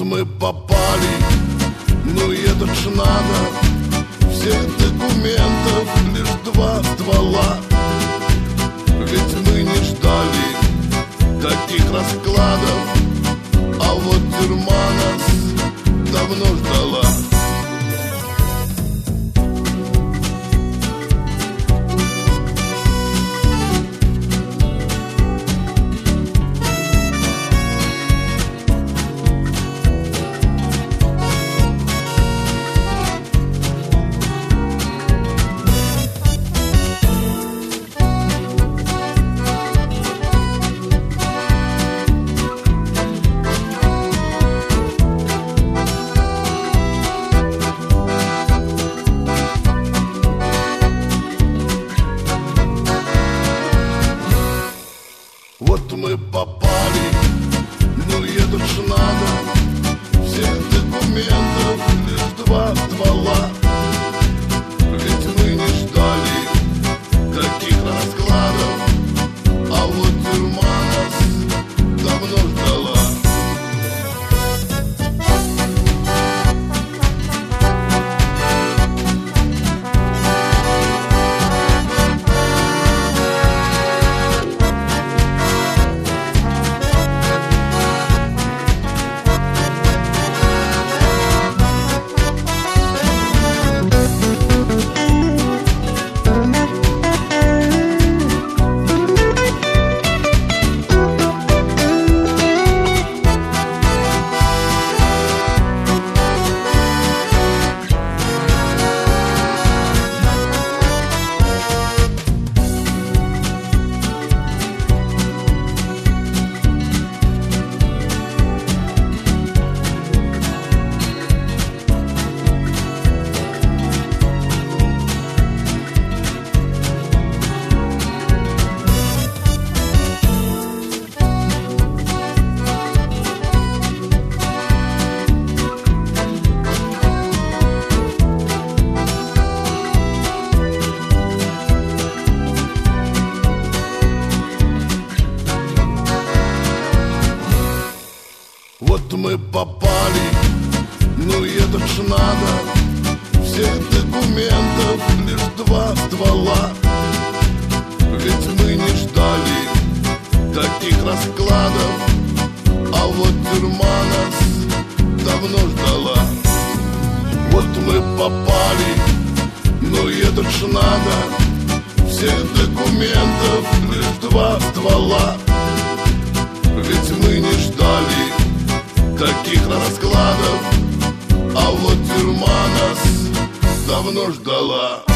мы попали, ну и это ж надо. Всех документов лишь 2 ствола. Ведь мы не ждали таких раскладов, а вот тюрьма нас давно ждала. Вот мы попали, ну и это ж надо. Всех документов лишь 2 ствола. Ведь мы не ждали таких раскладов, а вот тюрьма нас давно ждала. Вот мы попали, ну и это ж надо. Всех документов лишь 2 ствола. Ведь мы не ждали таких раскладов, а вот тюрьма нас давно ждала. Вот мы попали, ну и это ж надо. Всех документов лишь 2 ствола. Ведь мы не ждали таких раскладов, а вот тюрьма нас давно ждала.